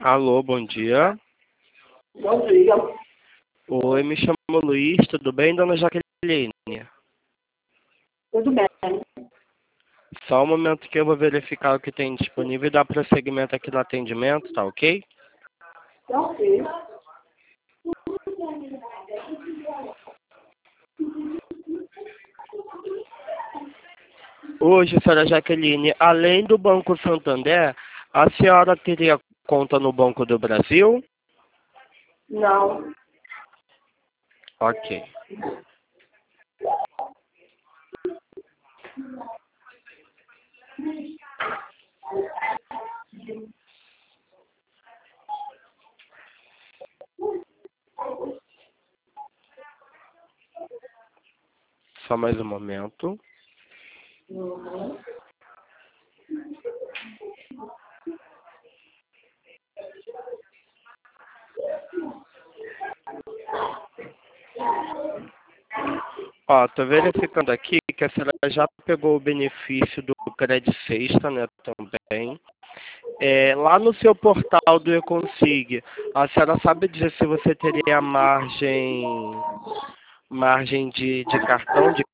Alô, bom dia. Bom dia. Oi, me chamo Luiz, tudo bem, dona Jaqueline? Tudo bem? Só um momento que eu vou verificar o que tem disponível e dar prosseguimento aqui no atendimento, tá ok? Ok. Hoje, senhora Jaqueline, além do Banco Santander, a senhora teria conta no Banco do Brasil? Não. Ok. Só mais um momento. Uhum. Ó, tô verificando aqui que a senhora já pegou o benefício do Credit Sexta, né, também. Lá no seu portal do Econsig, a senhora sabe dizer se você teria margem de cartão de